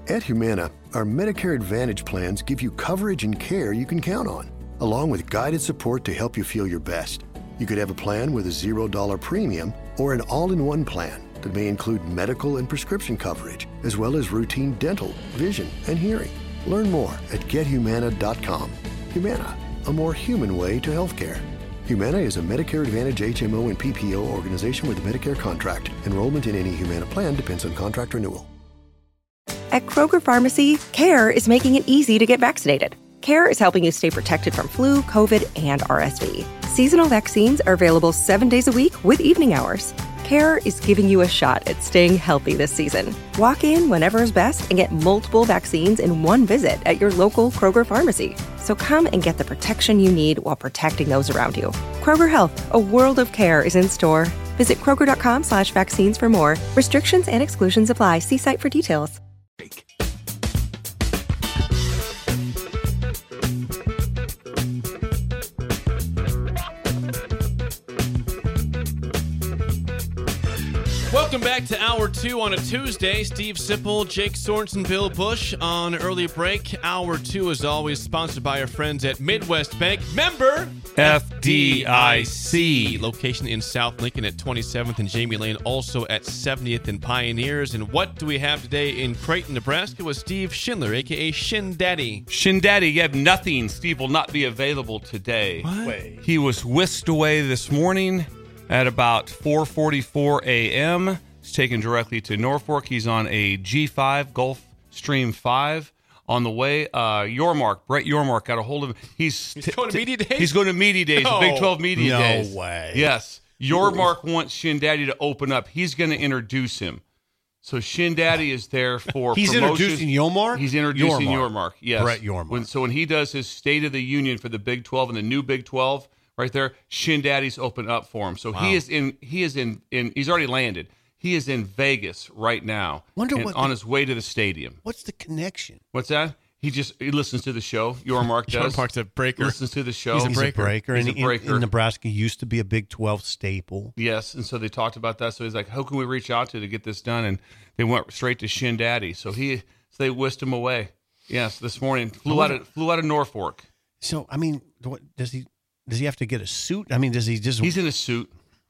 At Humana, our Medicare Advantage plans give you coverage and care you can count on, along with guided support to help you feel your best. You could have a plan with a $0 premium or an all-in-one plan that may include medical and prescription coverage, as well as routine dental, vision, and hearing. Learn more at gethumana.com. Humana, a more human way to healthcare. Humana is a Medicare Advantage HMO and PPO organization with a Medicare contract. Enrollment in any Humana plan depends on contract renewal. At Kroger Pharmacy, CARE is making it easy to get vaccinated. CARE is helping you stay protected from flu, COVID, and RSV. Seasonal vaccines are available 7 days a week with evening hours. CARE is giving you a shot at staying healthy this season. Walk in whenever is best and get multiple vaccines in one visit at your local Kroger pharmacy. So come and get the protection you need while protecting those around you. Kroger Health, a world of care is in store. Visit Kroger.com/vaccines for more. Restrictions and exclusions apply. See site for details. Welcome back to Hour 2 on a Tuesday. Steve Sipple, Jake Sorensen, Bill Bush on early break. Hour 2, as always, sponsored by our friends at Midwest Bank. Member FDIC. Location in South Lincoln at 27th and Jamie Lane, also at 70th and Pioneers. And what do we have today in Creighton, Nebraska with Steve Schindler, a.k.a. Shin Daddy? Shin Daddy, you have nothing. Steve will not be available today. What? He was whisked away this morning at about 4:44 a.m. He's taken directly to Norfolk. He's on a G5, Gulfstream 5. On the way, Brett Yormark got a hold of him. He's going to Media Days? He's going to Media Days, the Big 12 Media Days. No way. Yes. Yormark wants Shin Daddy to open up. He's going to introduce him. So Shin Daddy is there for He's promotion. introducing Yormark? He's introducing Yormark, yes. Brett Yormark. So when he does his State of the Union for the Big 12 and the new Big 12, right there, Shin Daddy's open up for him. So he's already landed. He is in Vegas right now. On his way to the stadium. What's the connection? What's that? He listens to the show. Yormark does. Yormark's a breaker. Listens to the show. He's a He's a breaker. He's a breaker. In Nebraska, used to be a Big 12 staple. Yes, and so they talked about that. So he's like, "Who can we reach out to get this done?" And they went straight to Shin Daddy. So they whisked him away. Yes, this morning flew out of Norfolk. So I mean, does he have to get a suit? I mean, does he just? He's in a suit.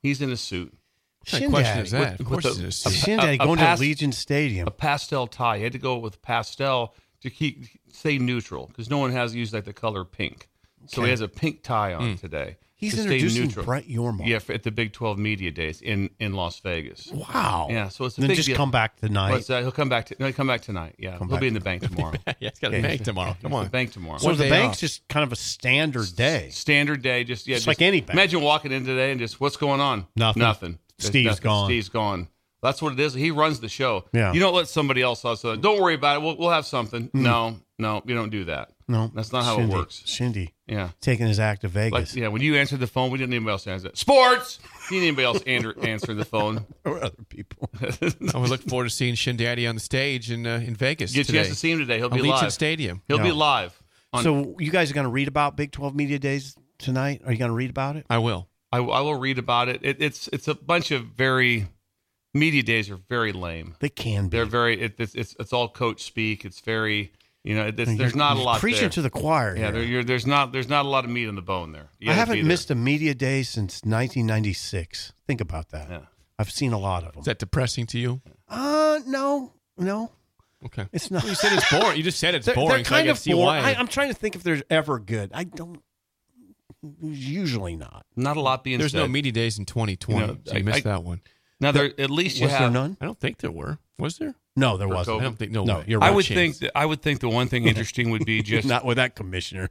What kind of question is that? Of course With it is. Shin Daddy going to Allegiant Stadium. A pastel tie. He had to go with pastel to stay neutral because no one has used like the color pink. So he has a pink tie on today. He's to introducing stay neutral. Brett Yormark. Yeah, at the Big 12 Media Days in Las Vegas. Wow. Yeah, so it's a then big just deal. come back tonight. What's that? He'll come back. He'll come back tonight. Yeah, he'll be in the bank tomorrow. Yeah, it's got a bank tomorrow. Come on. The bank tomorrow. So the day bank's off. just kind of a standard day. Standard day. Just like any bank. Imagine walking in today and just what's going on? Nothing. There's Steve's nothing. gone. Steve's gone. That's what it is. He runs the show. Yeah. You don't let somebody else also. Don't worry about it. We'll have something. No, you don't do that. No, That's not how it works. Shindy, Yeah. taking his act to Vegas. Like, yeah, when you answered the phone, we didn't need anybody else answer it. Sports! You didn't anybody else answering the phone. or other people. I would look forward to seeing Shin Daddy on the stage in Vegas Get a today. chance to see him today. He'll be Allegiant live. Stadium. He'll be Yeah. live. So you guys are going to read about Big 12 Media Days tonight? Are you going to read about it? I will. I will read about it. It's a bunch of media days are very lame. They can be. They're very. It's all coach speak. It's very. There's not a lot preaching there. to the choir. Yeah, here. there's not a lot of meat on the bone there. You I gotta haven't be there. missed a media day since 1996. Think about that. Yeah. I've seen a lot of them. Is that depressing to you? No. Okay. It's not. You said it's boring. You just said it's boring. They're so I kind gotta of see boring. why. I'm trying to think if there's ever good. I don't. Usually not. Not a lot being There's said. no media days in 2020. So you missed that one. Now there at least you Was there have. none? I don't think there were. Was there? No, there For wasn't. I don't think. No, No, way. you're right. I would Chance. think the one thing interesting would be just Not with that commissioner.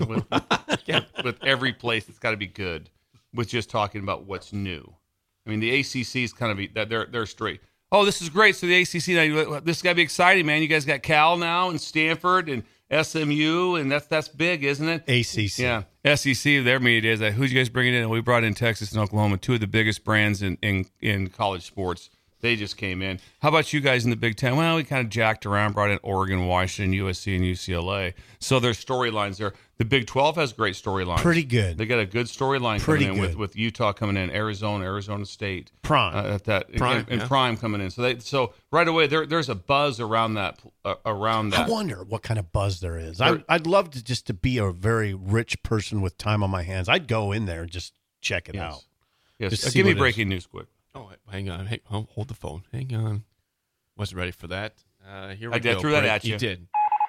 with every place it's got to be good. With just talking about what's new. I mean, the ACC is kind of that they're straight. Oh, this is great. So the ACC now, this is got to be exciting, man. You guys got Cal now and Stanford and SMU, and that's big, isn't it? ACC. Yeah, SEC. Their media days. Who'd you guys bring it in? We brought in Texas and Oklahoma, two of the biggest brands in college sports. They just came in. How about you guys in the Big Ten? Well, we kind of jacked around, brought in Oregon, Washington, USC, and UCLA. So there's storylines there. The Big 12 has great storylines. Pretty good. They got a good storyline coming in with Utah coming in, Arizona State. Prime. Prime coming in. So right away, there's a buzz around that. I wonder what kind of buzz there is. I'd love to be a very rich person with time on my hands. I'd go in there and just check it out. Yes. Give me breaking news quick. Oh, hang on. Hold the phone. Hang on. Wasn't ready for that. Here we go. I threw that at you. You did.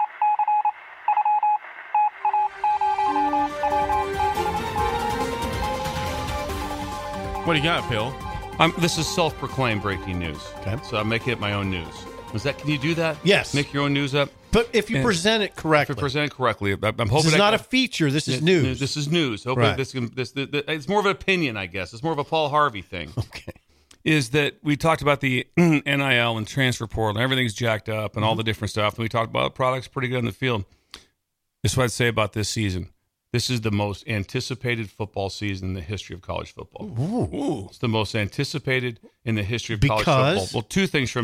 What do you got, Bill? This is self-proclaimed breaking news. Okay. So I'm making it my own news. Can you do that? Yes. Make your own news up? But if you present it correctly. If you present it correctly. I'm hoping this is not a feature. This is news. This is news. Hopefully it's more of an opinion, I guess. It's more of a Paul Harvey thing. Okay. Is that we talked about the NIL and transfer portal and everything's jacked up and all the different stuff. And we talked about products pretty good in the field. This is what I'd say about this season. This is the most anticipated football season in the history of college football. Ooh. It's the most anticipated in the history of college football. Well, two things from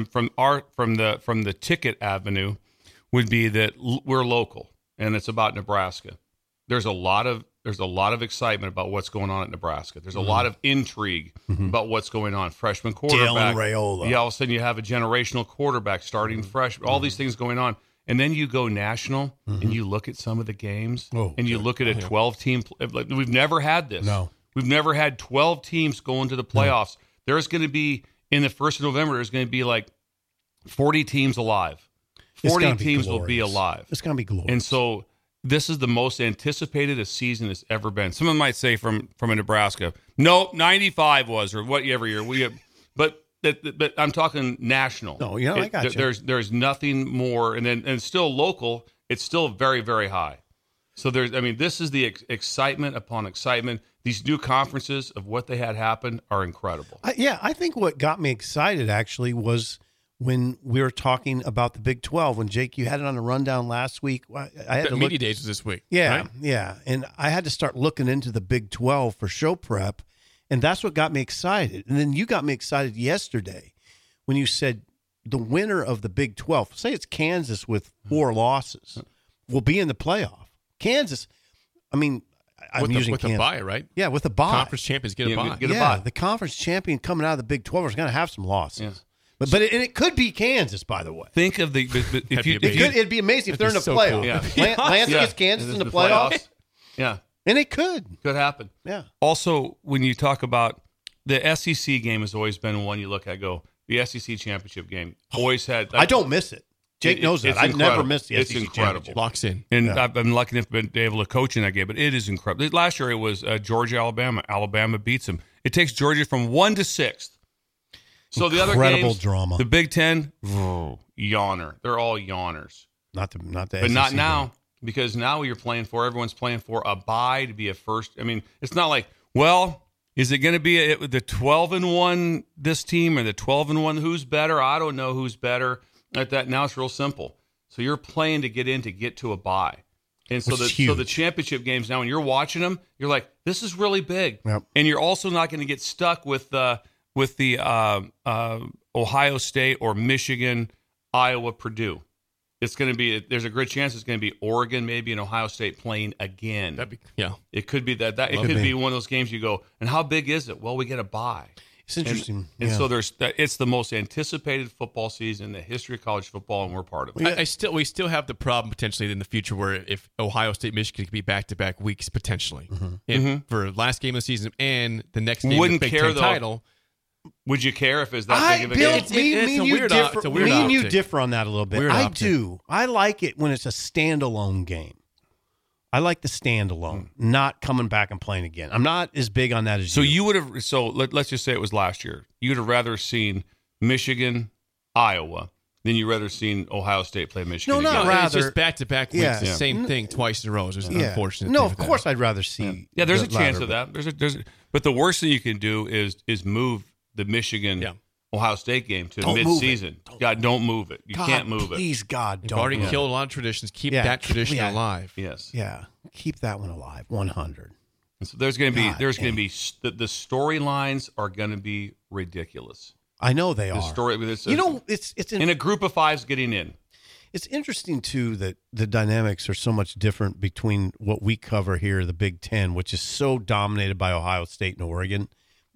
the ticket avenue would be that we're local and it's about Nebraska. There's a lot of excitement about what's going on at Nebraska. There's a lot of intrigue about what's going on. Freshman quarterback. Dalen Raiola. Yeah, all of a sudden you have a generational quarterback starting fresh. All these things going on. And then you go national and you look at some of the games and you look at a 12-team. We've never had this. No. We've never had 12 teams go into the playoffs. No. There's going to be, in the 1st of November, there's going to be like 40 teams alive. 40 teams will be alive. It's going to be glorious. And so this is the most anticipated a season has ever been. Someone might say from a Nebraska, no, 95 was, or whatever year. But I'm talking national. No, I got you. There's nothing more, and still local. It's still very, very high. So this is the excitement upon excitement. These new conferences of what they had happen are incredible. I think what got me excited actually was when we were talking about the Big 12. When Jake, you had it on the rundown last week. I had the media days was this week. Yeah, right? yeah, and I had to start looking into the Big 12 for show prep. And that's what got me excited. And then you got me excited yesterday when you said the winner of the Big 12, say it's Kansas with 4 losses, will be in the playoff. Kansas, I'm using with Kansas. a bye, right? Yeah, with a bye. Conference champions get a bye. The conference champion coming out of the Big 12 is going to have some losses. Yeah. But it could be Kansas, by the way. Think of it'd be amazing if they're in the playoff. Cool. Yeah. Lance gets Kansas in the playoffs. Yeah. And it could happen. Yeah. Also, when you talk about the SEC game, has always been one you look at. The SEC championship game always had. I don't miss it. Jake knows that. I never missed the SEC championship. Locks in. And I've been lucky enough to be able to coach in that game, but it is incredible. Last year it was Georgia, Alabama. Alabama beats them. It takes Georgia from 1 to 6th. So the other games, drama. The Big Ten, yawner. They're all yawners. Not the but SEC not now. Game. Because now everyone's playing for a bye to be a first. It's not like, is it going to be the 12-1 this team or the 12-1? Who's better? I don't know who's better at that. Now it's real simple. So you're playing to get to a bye. And so the championship games now, when you're watching them, you're like, this is really big. Yep. And you're also not going to get stuck with the Ohio State or Michigan, Iowa, Purdue. It's going to be. There's a good chance it's going to be Oregon, maybe, and Ohio State playing again. It could be that. It could be one of those games you go. And how big is it? Well, we get a bye. It's interesting. And so it's the most anticipated football season in the history of college football, and we're part of it. We still have the problem potentially in the future where if Ohio State, Michigan could be back-to-back weeks potentially for last game of the season and the next game of the Big Ten title. Would you care if it's that big of a game? It's a weird Me and you optic. differ on that a little bit. Weird I optic. do. I like it when it's a standalone game. I like the standalone, not coming back and playing again. I'm not as big on that as so you. You would have. So let's just say it was last year. You'd have rather seen Michigan, Iowa, than you rather seen Ohio State play Michigan. No, again. not rather. It's just back-to-back weeks. Yeah. The same thing twice in a row. It's unfortunate. No, thing of with course that. I'd rather see. Yeah, there's a the chance latter, of that. But the worst thing you can do is move the Michigan Ohio State game to mid-season. God, don't move it. You can't move it. Please, God, You've don't. already move killed a lot of traditions. Keep Yeah, that tradition yeah. alive. Yes. it. Yeah, keep that one alive. 100. And so there's going to be God the storylines are going to be ridiculous. I know they The are. story, It's in a group of fives getting in. It's interesting, too, that the dynamics are so much different between what we cover here, the Big Ten, which is so dominated by Ohio State and Oregon.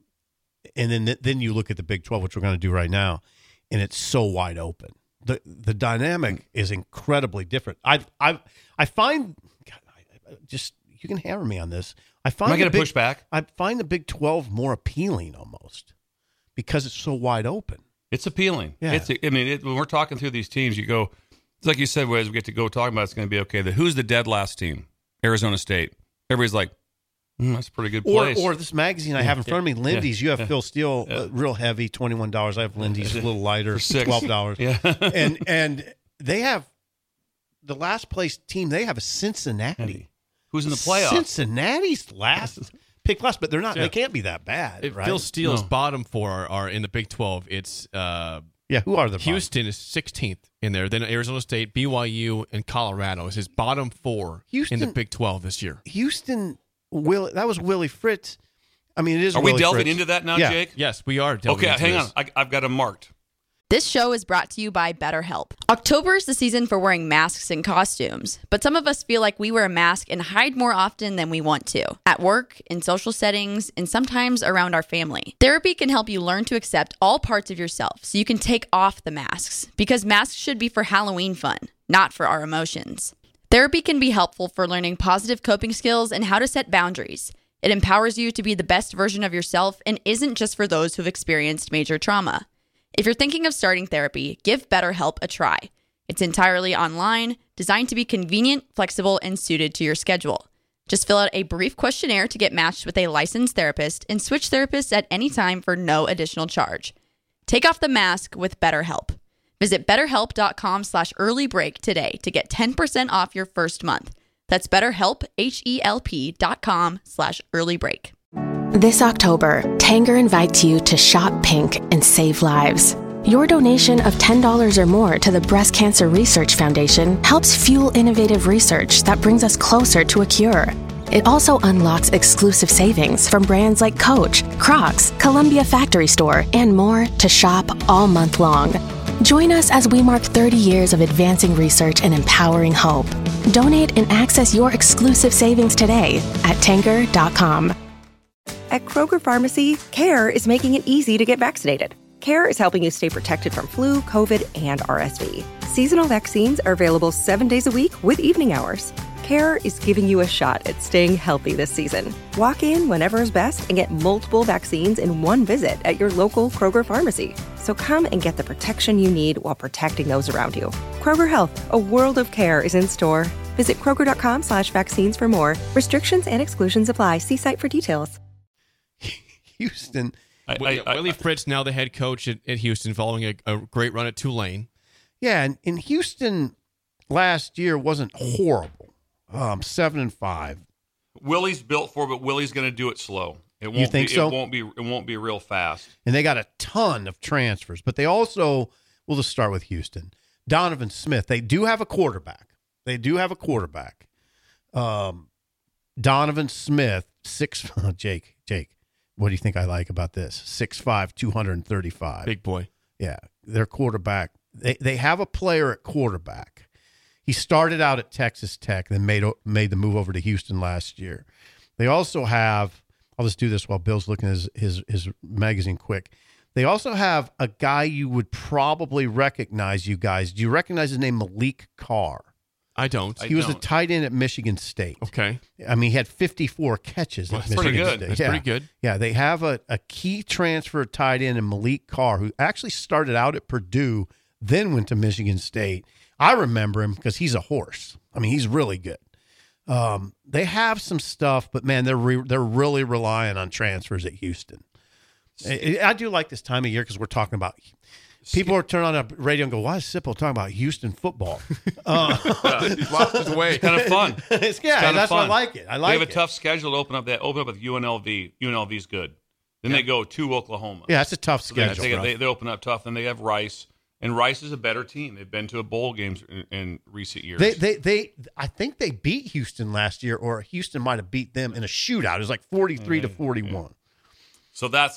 And then you look at the Big 12, which we're going to do right now, and it's so wide open. The dynamic is incredibly different. I find, just you can hammer me on this. Am I going to push back? I find the Big 12 more appealing almost because it's so wide open. It's appealing. Yeah. When we're talking through these teams, you go, it's like you said, as we get to go talking about, it's going to be okay. Who's the dead last team? Arizona State. Everybody's like, that's a pretty good place. Or this magazine I have in front of me, Lindy's. You have Phil Steele, real heavy, $21. I have Lindy's, a little lighter, $12. Yeah. and they have the last place team. They have a Cincinnati. Who's in the playoffs? Cincinnati's picked last, but they're not. Yeah. They can't be that bad. Right? Phil Steele's bottom four are in the Big 12. It's who are the Houston is 16th in there. Then Arizona State, BYU, and Colorado is his bottom four in the Big 12 this year. Houston. That was Willie Fritz. I mean, it is. Are Willie we delving Fritz. into that now, Yeah. Jake? Yes, we are. delving Okay, into hang this. on. I've got them marked. This show is brought to you by BetterHelp. October is the season for wearing masks and costumes, but some of us feel like we wear a mask and hide more often than we want to. At work, in social settings, and sometimes around our family. Therapy can help you learn to accept all parts of yourself so you can take off the masks, because masks should be for Halloween fun, not for our emotions. Therapy can be helpful for learning positive coping skills and how to set boundaries. It empowers you to be the best version of yourself and isn't just for those who've experienced major trauma. If you're thinking of starting therapy, give BetterHelp a try. It's entirely online, designed to be convenient, flexible, and suited to your schedule. Just fill out a brief questionnaire to get matched with a licensed therapist and switch therapists at any time for no additional charge. Take off the mask with BetterHelp. Visit BetterHelp.com/earlybreak today to get 10% off your first month. That's BetterHelp, HELP.com/earlybreak. This October, Tanger invites you to shop pink and save lives. Your donation of $10 or more to the Breast Cancer Research Foundation helps fuel innovative research that brings us closer to a cure. It also unlocks exclusive savings from brands like Coach, Crocs, Columbia Factory Store, and more to shop all month long. Join us as we mark 30 years of advancing research and empowering hope. Donate and access your exclusive savings today at Tanger.com. At Kroger Pharmacy, CARE is making it easy to get vaccinated. CARE is helping you stay protected from flu, COVID, and RSV. Seasonal vaccines are available 7 days a week with evening hours. CARE is giving you a shot at staying healthy this season. Walk in whenever is best and get multiple vaccines in one visit at your local Kroger Pharmacy. So come and get the protection you need while protecting those around you. Kroger Health, a world of care is in store. Visit Kroger.com/vaccines for more. Restrictions and exclusions apply. See site for details. Houston. Willie Fritz, now the head coach at Houston, following a great run at Tulane. Yeah, and Houston last year wasn't horrible. 7-5. Willie's built for it, but Willie's going to do it slow. It won't You think so? It won't be real fast. And they got a ton of transfers, but they also, we'll just start with Houston. Donovan Smith, they do have a quarterback. Donovan Smith, Jake, what do you think I like about this? 6'5", 235. Big boy. Yeah, their quarterback. They have a player at quarterback. He started out at Texas Tech, then made the move over to Houston last year. They also have, I'll just do this while Bill's looking at his magazine quick. They also have a guy you would probably recognize, you guys. Do you recognize his name, Malik Carr? I don't. He was a tight end at Michigan State. Okay. I mean, he had 54 catches at Michigan pretty good. State. That's pretty good. Yeah, they have a key transfer tight end in Malik Carr, who actually started out at Purdue, then went to Michigan State. I remember him because he's a horse. I mean, he's really good. They have some stuff, but man, they're really relying on transfers at Houston. I do like this time of year because we're talking about people are turning on a radio and go, "Why is Sipple talking about Houston football?" Lost his way. Kind of fun. That's fun. why I like it. They have a tough schedule to open up. They open up with UNLV. UNLV's good. Then they go to Oklahoma. Yeah, it's a tough So schedule. they open up tough. Then they have Rice. And Rice is a better team. They've been to a bowl games in recent years. I think they beat Houston last year, or Houston might have beat them in a shootout. It was like 43-41. So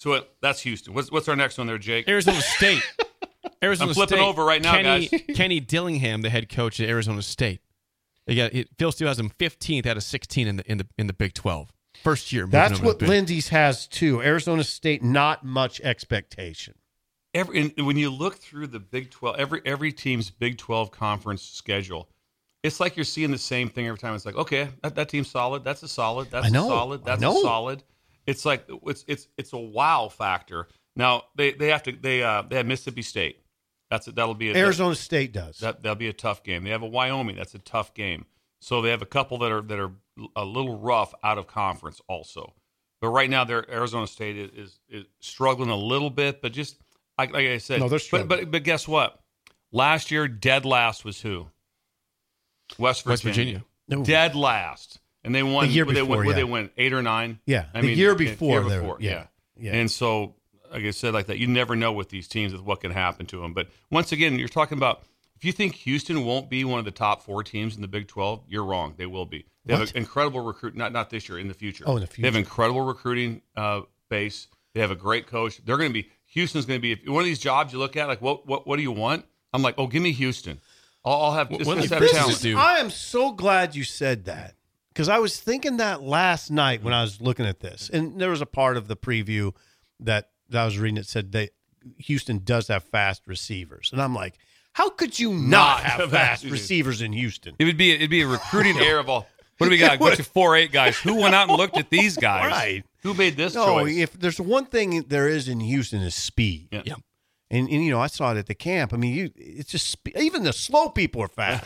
So that's Houston. What's our next one there, Jake? Arizona State. Arizona I'm flipping State. over right now, guys. Kenny Dillingham, the head coach at Arizona State. Phil Steele has him 15th out of 16 in the Big 12. First year. That's what Lindy's has too. Arizona State, not much expectation. When you look through the Big 12, every team's Big 12 conference schedule, it's like you're seeing the same thing every time. It's like, okay, that team's solid. That's a solid. That's a solid. That's a solid. It's like it's a wow factor. Now they have Mississippi State. That'll be Arizona State does. That'll be a tough game. They have a Wyoming. That's a tough game. So they have a couple that are a little rough out of conference also. But right now, Arizona State is struggling a little bit. But just like I said, no, they're struggling. But guess what? Last year, dead last was who? West Virginia. No. Dead last, and they won. The year before, they win 8 or 9. Yeah, I the mean, year before. Yeah. And so, like I said, like that, you never know with these teams with what can happen to them. But once again, you're talking about if you think Houston won't be one of the top 4 teams in the Big 12, you're wrong. They will be. They have an incredible recruit. Not this year, in the future. Oh, in the future. They have incredible recruiting base. They have a great coach. They're going to be. Houston's going to be one of these jobs you look at. Like, what do you want? I'm like, give me Houston. I'll have just have talent. I am so glad you said that because I was thinking that last night when I was looking at this, and there was a part of the preview that I was reading that said Houston does have fast receivers, and I'm like, how could you not have fast receivers in Houston? It'd be a recruiting error of all. What do we got? A bunch of 4.8 guys. Who went out and looked at these guys? Right. Who made this No, choice? if there's one thing there is in Houston is speed. Yeah. And you know, I saw it at the camp. I mean, it's just even the slow people are fast.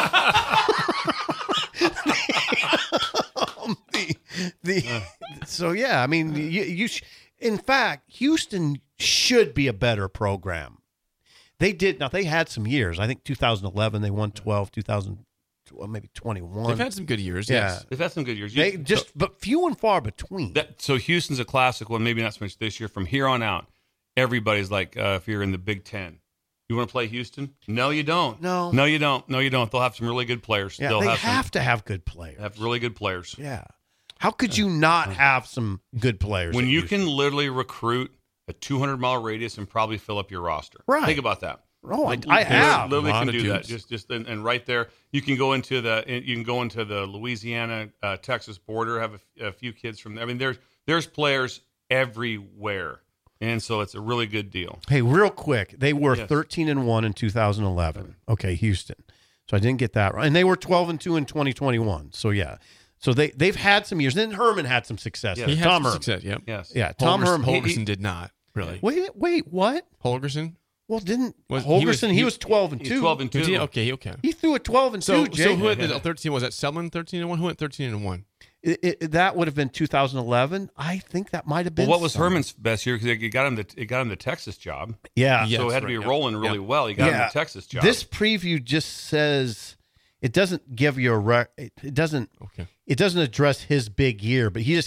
So yeah, I mean, in fact, Houston should be a better program. They did. Now they had some years. I think 2011 they won 12. 2000, maybe 21. They've had some good years. Yeah. Yes. They've had some good years. But few and far between. So Houston's a classic one. Maybe not so much this year. From here on out, everybody's like, if you're in the Big Ten, you want to play Houston? No, you don't. No, you don't. They'll have some really good players. Yeah, they have to have good players. Have really good players. Yeah. How could you not have some good players? When you can literally recruit a 200-mile radius and probably fill up your roster. Right. Think about that. Oh, I have. Literally can do that. dudes. Just and right there, you can go into the Louisiana Texas border. Have a few kids from there. I mean, there's players everywhere, and so it's a really good deal. Hey, real quick, they were 13-1 in 2011. Okay, Houston. So I didn't get that right, and they were 12-2 in 2021. So yeah. So they've had some years. Then Herman had some success. Yeah. There. He had Tom some Herman. success. Yep. Yes. Yeah, Tom Herman. Holgerson did not really. Wait, what? Holgerson? Well, didn't Was- Holgerson? He was 12-2. He's 12-2. Okay. He threw a 12-2. So Jake. who went 13? Was that Selman 13-1? Who went 13-1? That would have been 2011. I think that might have been. Well, what was some. Herman's best year? Because it got him the Texas job. Yeah. Yeah. So it had to be rolling really well. He got him the Texas job. This preview just says it doesn't give you a it doesn't Okay. it doesn't address his big year, but his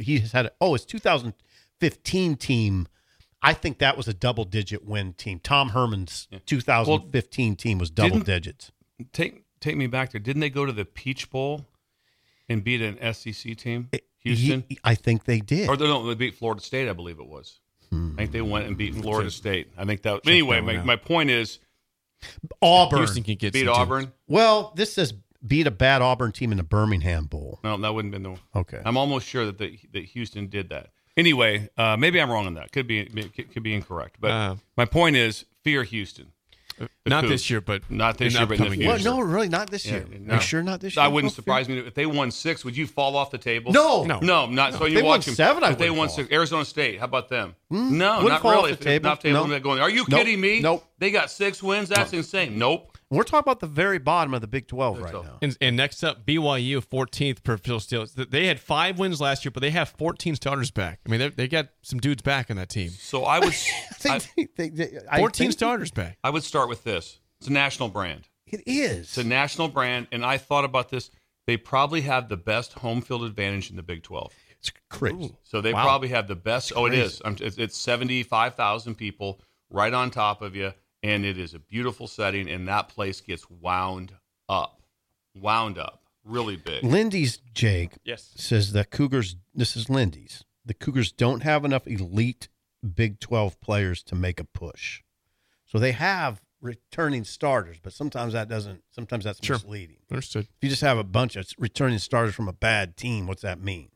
2015 team. I think that was a double-digit win team. Tom Herman's 2015 team was double digits. Take me back there. Didn't they go to the Peach Bowl and beat an SEC team? Houston? I think they did. Or no, they beat Florida State, I believe it was. I think they went and beat Florida State. I think that. Anyway, my point is Auburn. Houston can get beat some Auburn. teams. Well, this says beat a bad Auburn team in the Birmingham Bowl. No, that wouldn't have been the. Okay. I'm almost sure that Houston did that. Anyway, maybe I'm wrong on that. Could be incorrect. But my point is, fear Houston. Not this year, but not this year, but in the upcoming future. years. Well, no, really, not this year. no. Are you sure not this year? That wouldn't surprise me if they won 6. Would you fall off the table? No. Not so. You They won watch them. 7, I If they wouldn't won fall 6, Arizona State. How about them? No, Wouldn't not fall really. off the table. Not table. No. Going. Are you Nope. kidding me? Nope. They got 6 wins. That's insane. Nope. We're talking about the very bottom of the Big 12 right now. And next up, BYU 14th per Phil Steele. They had 5 wins last year, but they have 14 starters back. I mean, they got some dudes back on that team. So I would. 14 starters back. I would start with this. It's a national brand. It is. It's a national brand, and I thought about this. They probably have the best home field advantage in the Big 12. It's crazy. So they probably have the best. It is. It's 75,000 people right on top of you, and it is a beautiful setting, and that place gets wound up, really big. Lindy's, Jake, Yes. says that Cougars, this is Lindy's, the Cougars don't have enough elite Big 12 players to make a push. So they have returning starters, but sometimes that's misleading. Understood. If you just have a bunch of returning starters from a bad team, what's that mean?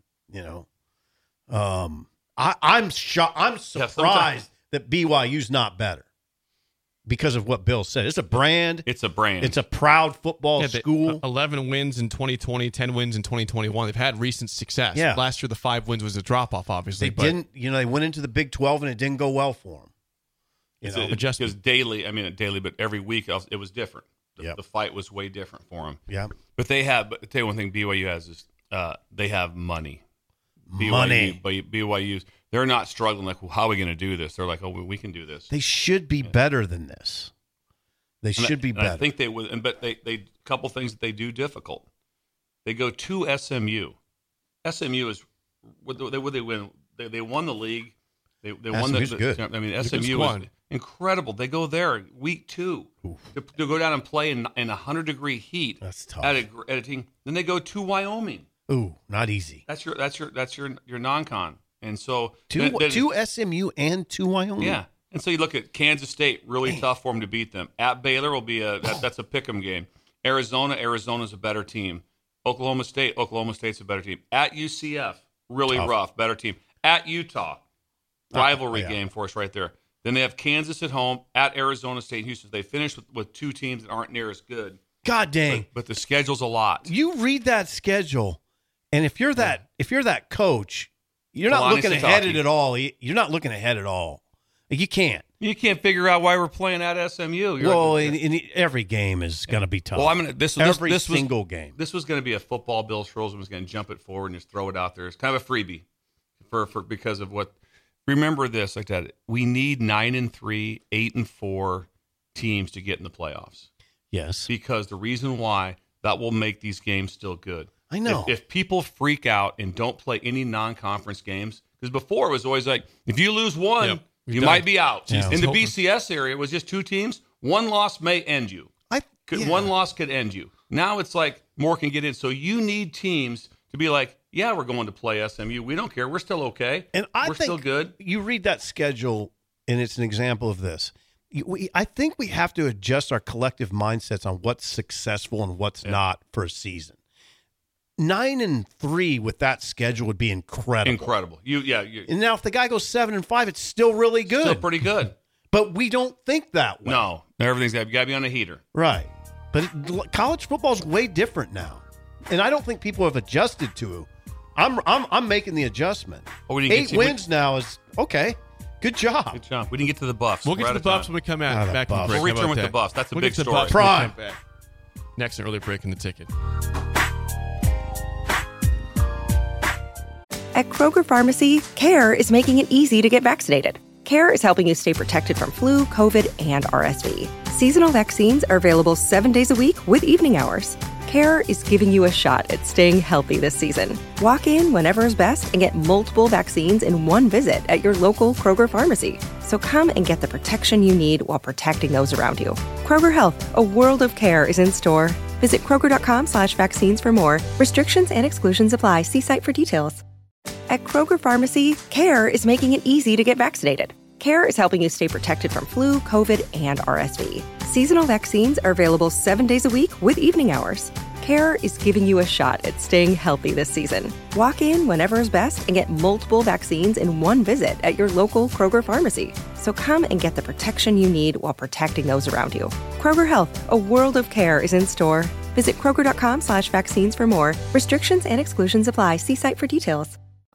I'm shocked. I'm surprised that BYU's not better because of what Bill said. It's a brand. It's a brand. It's a proud football school. 11 wins in 2020, 10 wins in 2021. They've had recent success. Yeah. Last year, the 5 wins was a drop-off, obviously. They went into the Big 12 and it didn't go well for them. Because daily, but every week it was different. The fight was way different for them. Yeah. But I'll tell you one thing BYU has is they have money. BYU, they're not struggling like, well, how are we going to do this? They're like, oh, we can do this. They should be better than this. They should be better. I think they would, but they couple things that they do difficult. They go to SMU. SMU is what they win. They won the league. They won the good. I mean, SMU was incredible. They go there week 2 to go down and play in 100-degree heat. That's tough. At a team. Then they go to Wyoming. Ooh, not easy. That's your non-con. And so to SMU and to Wyoming. Yeah. And so you look at Kansas State, really tough for them to beat them. At Baylor will be that's a pick'em game. Arizona's a better team. Oklahoma State's a better team. At UCF, really rough, better team. At Utah, rivalry game for us right there. Then they have Kansas at home, at Arizona State and Houston. They finish with 2 teams that aren't near as good. God dang. But the schedule's a lot. You read that schedule, and if you're that coach, you're not looking ahead at all. You're not looking ahead at all. You can't. You can't figure out why we're playing at SMU. In every game is going to be tough. Well, I mean, this single game. This was going to be a football. Bill Schroesen was going to jump it forward and just throw it out there. It's kind of a freebie for because of what. Remember this like that. We need 9-3, 8-4 teams to get in the playoffs. Yes, because the reason why that will make these games still good. I know. If people freak out and don't play any non-conference games, because before it was always like, if you lose one, you might be out. Yeah. In the BCS area, it was just 2 teams. One loss may end you. One loss could end you. Now it's like more can get in. So you need teams to be like, yeah, we're going to play SMU. We don't care. We're still okay. And we're still good. You read that schedule, and it's an example of this. I think we have to adjust our collective mindsets on what's successful and what's not for a season. 9-3 with that schedule would be incredible. Incredible. And now if the guy goes 7-5, it's still really good. Still pretty good. But we don't think that way. No, everything's got to be on a heater. Right. But college football is way different now, and I don't think people have adjusted to it. I'm making the adjustment. 8 wins now is okay. Good job. Good job. We didn't get to the Buffs. We'll get to the Buffs when we come out. Back from the break. We'll return with the Buffs. That's a big story. Prime. Next, an early break in the ticket. At Kroger Pharmacy, CARE is making it easy to get vaccinated. CARE is helping you stay protected from flu, COVID, and RSV. Seasonal vaccines are available 7 days a week with evening hours. CARE is giving you a shot at staying healthy this season. Walk in whenever is best and get multiple vaccines in one visit at your local Kroger Pharmacy. So come and get the protection you need while protecting those around you. Kroger Health, a world of care is in store. Visit Kroger.com/vaccines for more. Restrictions and exclusions apply. See site for details. At Kroger Pharmacy, CARE is making it easy to get vaccinated. CARE is helping you stay protected from flu, COVID, and RSV. Seasonal vaccines are available 7 days a week with evening hours. CARE is giving you a shot at staying healthy this season. Walk in whenever is best and get multiple vaccines in one visit at your local Kroger Pharmacy. So come and get the protection you need while protecting those around you. Kroger Health, a world of care is in store. Visit Kroger.com/vaccines for more. Restrictions and exclusions apply. See site for details.